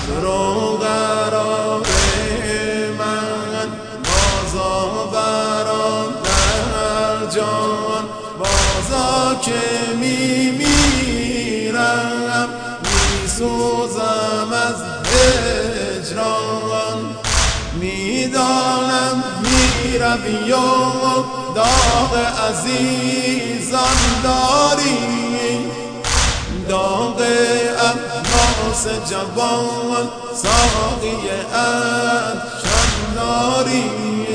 صبر و قرار من بازآوران در جان بازا که میمیرم میسوزم از هجران میدانم میروی و داغ عزیزان داری داغ ابناس جوان ساقی افشان داری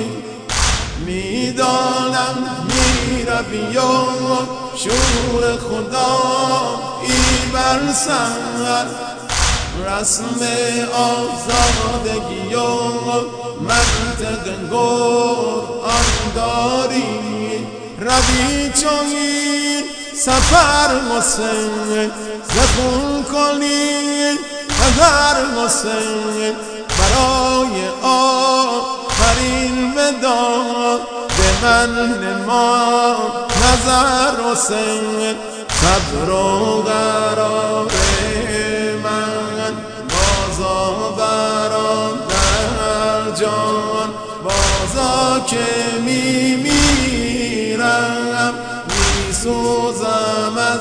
میدانم میروی و شور خدایی بر سر رسم آزادگی و منطق قرآن داری روی چون این سفر حسین زخون کنی قدر حسین برای آخرین ودا به من نما نظر حسین صبر و قرار من بازآوران در جان بازا که میمیرم میسوزم از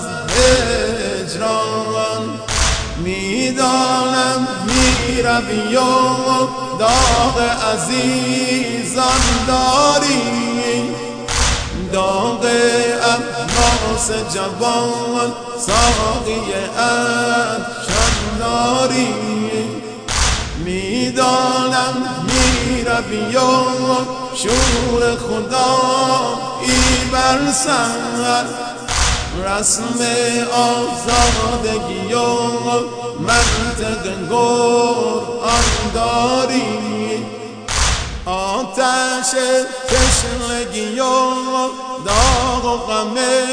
هجران میدانم میروی و داغ عزیزان داری داغ ابناس جوان ساقی افشان داری میدانم میروی و شور خدایی بر سر رسم آزادگی و منطق قرآن داری آتش تشنگی و داغ و غم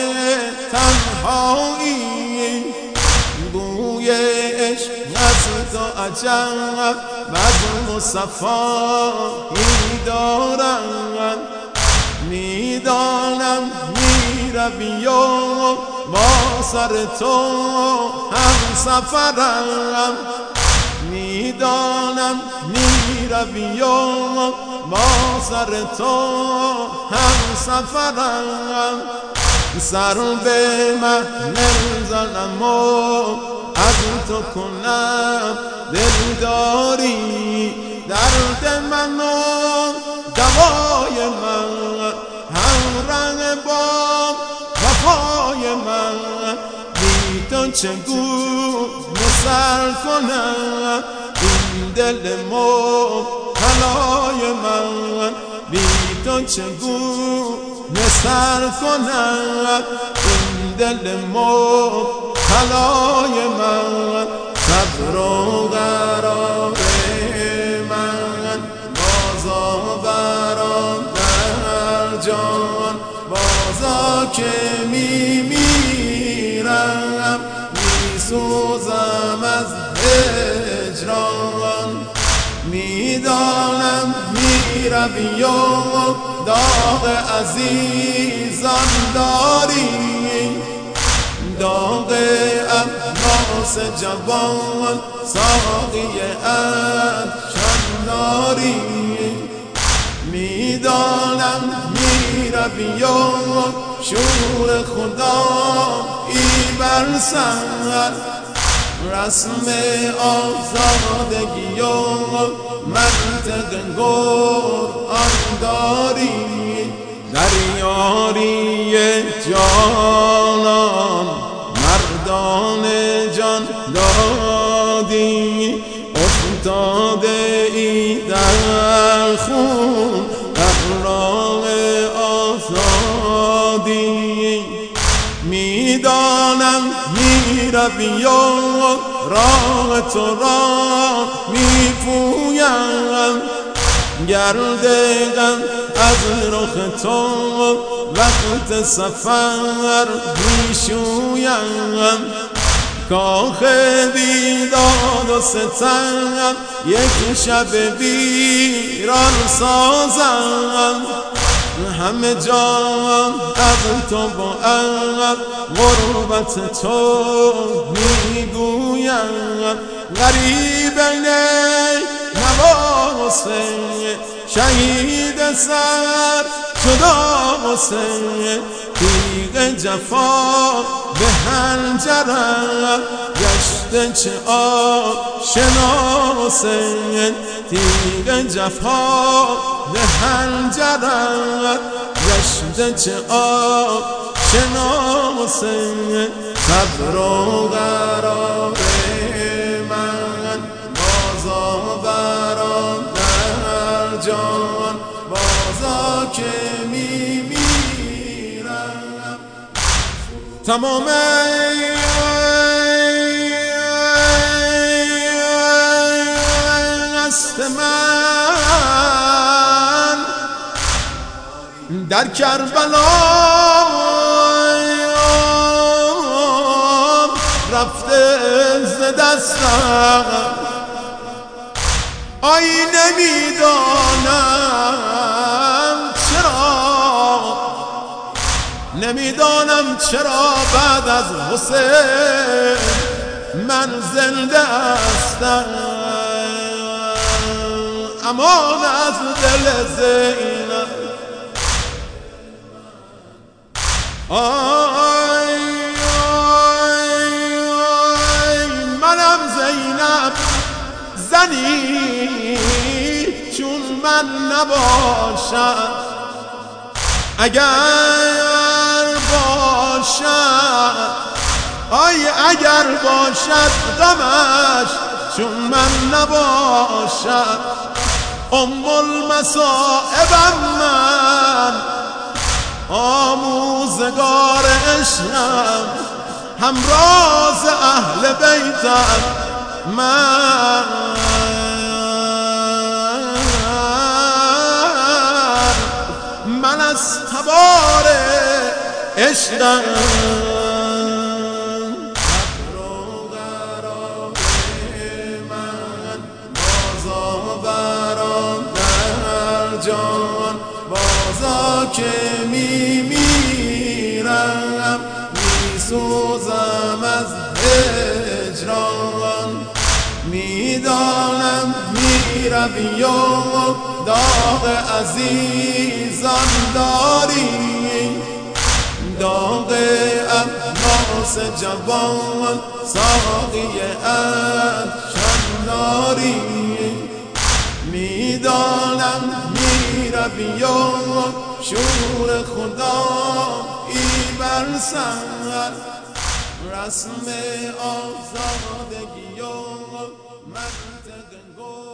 تنهایی بوی عشق از تو عجب بزم و صفایی دارند میدانم میروی و با سر تو هم سفرم میدانم میروی و با سر تو هم سفرم سر به محمل زنم و از تو کنم دلداری درد من و دوای من هم رنگ با وفای من بی تو چگونه سر کنم این دل مبتلای من بی تو چگونه سر کنم این دل مبتلای من صبر و قرار من بازآوران در جان بازا که میمیرم میسوزم از هجران میدانم میروی و داغ عزیزان داری داغ ابناس جوان ساقی افشان داری میدانم میروی و شور خدایی بر سر رسم آزادگی و منطق قرآن داری در یاری جانان مردان جان دادی افتاده ای در خون در راه آزادی میدانم میروی و راه تو را میپویم گرد غم از رخ تو وقت سفر میشویم کاخ بیداد و ستم یک شب ویران سازم همه جا از تو با غربت تو میگویم غریب نواسه شهید سر جداسه تیغ جفا به حنجرم گشته چه آشناسه تیغ جفا به حنجرم گشته چه آشناسه صبر و قرار من بازآوران در جان بازا که میمیرم تمام است من در کربلا رفته ز دستم آی نمیدانم چرا بعد از حسین من زنده هستم امان از دل زینب آی منم زینب زنی چون من نباشم اگر باشد اگر باشد غمش چون من نباشد المصائبم من آموزگار عشقم همراز اهل بیتم من از تبار عشقم صبر و قرار من بازآوران در جان بازا که میمیرم میسوزم از هجران میدانم میروی و داغ عزیزان داری داغ ابناس جوان ساقی افشان داری میدانم میروی و شور خدایی بر سر رسم آزادگی و منطق